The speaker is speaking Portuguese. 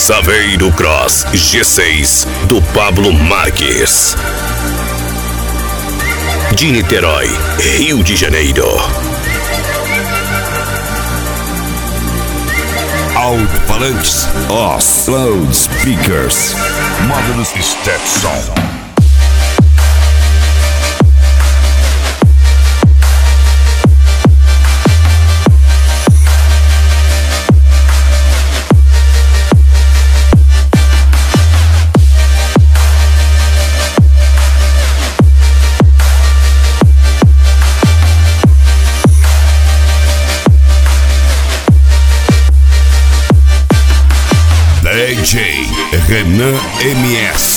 Saveiro Cross G6 do Pablo Marques. De Niterói, Rio de Janeiro. Alto-falantes, os loudspeakers, módulos Stetson. DJ Renan MS.